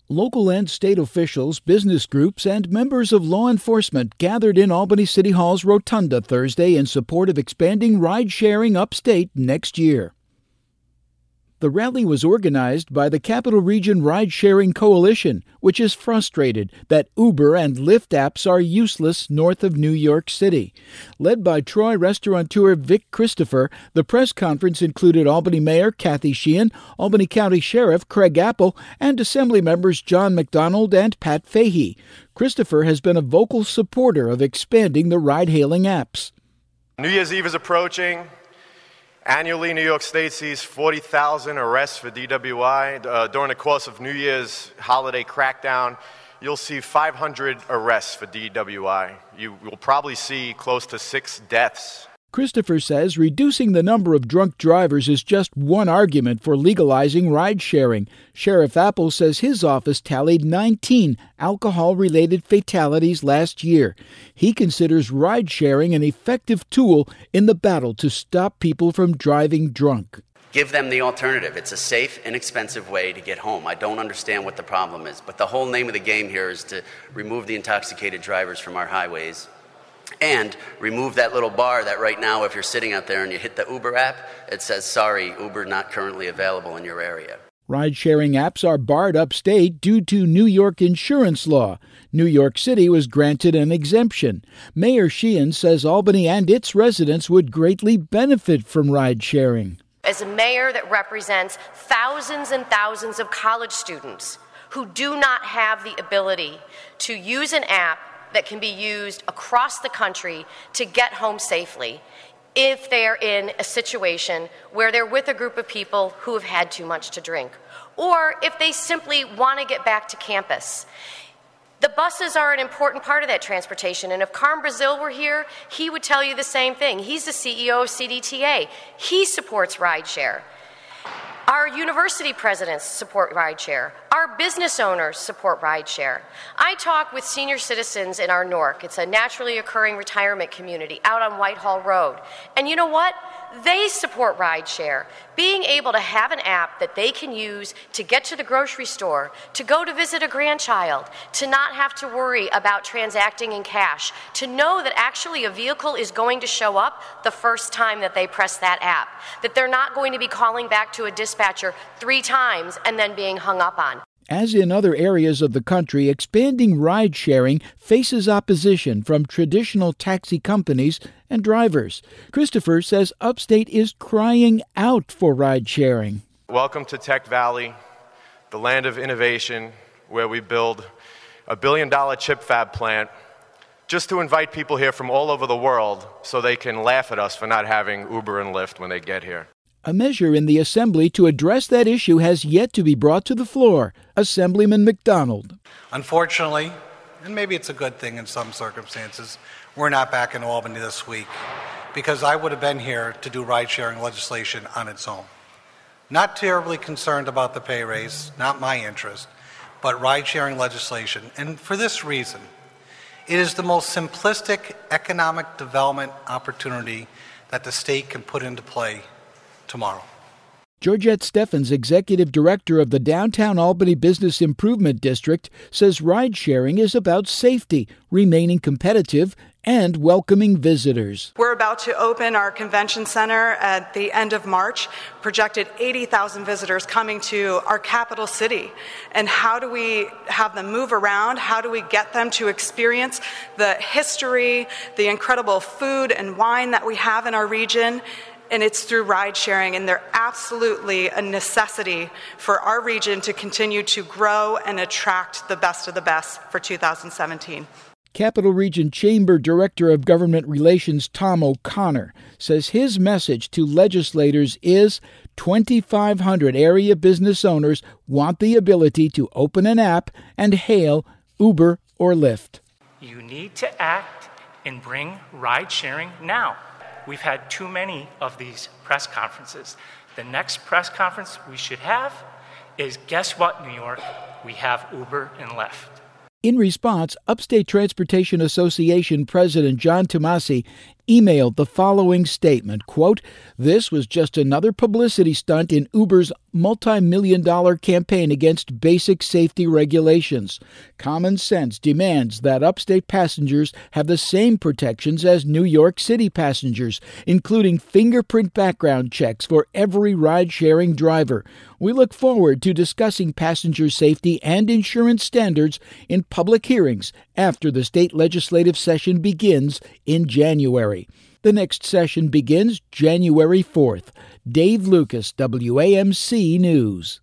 Local and state officials, business groups, and members of law enforcement gathered in Albany City Hall's Rotunda Thursday in support of expanding ride-sharing upstate next year. The rally was organized by the Capital Region Ride-Sharing Coalition, which is frustrated that Uber and Lyft apps are useless north of New York City. Led by Troy restaurateur Vic Christopher, the press conference included Albany Mayor Kathy Sheehan, Albany County Sheriff Craig Apple, and Assembly members John McDonald and Pat Fahey. Christopher has been a vocal supporter of expanding the ride-hailing apps. New Year's Eve is approaching. Annually, New York State sees 40,000 arrests for DWI. During the course of New Year's holiday crackdown, you'll see 500 arrests for DWI. You will probably see close to 6 deaths. Christopher says reducing the number of drunk drivers is just one argument for legalizing ride-sharing. Sheriff Apple says his office tallied 19 alcohol-related fatalities last year. He considers ride-sharing an effective tool in the battle to stop people from driving drunk. Give them the alternative. It's a safe, inexpensive way to get home. I don't understand what the problem is, but the whole name of the game here is to remove the intoxicated drivers from our highways and remove that little bar that right now, if you're sitting out there and you hit the Uber app, it says, sorry, Uber not currently available in your area. Ride-sharing apps are barred upstate due to New York insurance law. New York City was granted an exemption. Mayor Sheehan says Albany and its residents would greatly benefit from ride-sharing. As a mayor that represents thousands and thousands of college students who do not have the ability to use an app that can be used across the country to get home safely if they're in a situation where they're with a group of people who have had too much to drink, or if they simply want to get back to campus. The buses are an important part of that transportation, and if Carm Brazil were here, he would tell you the same thing. He's the CEO of CDTA. He supports rideshare. Our university presidents support rideshare. Our business owners support rideshare. I talk with senior citizens in our NORC. It's a naturally occurring retirement community out on Whitehall Road. And you know what? They support rideshare. Being able to have an app that they can use to get to the grocery store, to go to visit a grandchild, to not have to worry about transacting in cash, to know that actually a vehicle is going to show up the first time that they press that app, that they're not going to be calling back to a dispatcher 3 times and then being hung up on. As in other areas of the country, expanding ride-sharing faces opposition from traditional taxi companies and drivers. Christopher says upstate is crying out for ride-sharing. Welcome to Tech Valley, the land of innovation, where we build a $1 billion chip fab plant just to invite people here from all over the world so they can laugh at us for not having Uber and Lyft when they get here. A measure in the Assembly to address that issue has yet to be brought to the floor. Assemblyman McDonald. Unfortunately, and maybe it's a good thing in some circumstances, we're not back in Albany this week because I would have been here to do ride-sharing legislation on its own. Not terribly concerned about the pay raise, not my interest, but ride-sharing legislation. And for this reason, it is the most simplistic economic development opportunity that the state can put into play tomorrow. Georgette Steffens, executive director of the Downtown Albany Business Improvement District, says ride-sharing is about safety, remaining competitive, and welcoming visitors. We're about to open our convention center at the end of March, projected 80,000 visitors coming to our capital city. And how do we have them move around? How do we get them to experience the history, the incredible food and wine that we have in our region? And it's through ride sharing, and they're absolutely a necessity for our region to continue to grow and attract the best of the best for 2017. Capital Region Chamber Director of Government Relations Tom O'Connor says his message to legislators is 2,500 area business owners want the ability to open an app and hail Uber or Lyft. You need to act and bring ride sharing now. We've had too many of these press conferences. The next press conference we should have is, guess what, New York? We have Uber and Lyft. In response, Upstate Transportation Association President John Tomasi emailed the following statement, quote, "This was just another publicity stunt in Uber's multi-million-dollar campaign against basic safety regulations. Common sense demands that upstate passengers have the same protections as New York City passengers, including fingerprint background checks for every ride-sharing driver. We look forward to discussing passenger safety and insurance standards in public hearings after the state legislative session begins in January." The next session begins January 4th. Dave Lucas, WAMC News.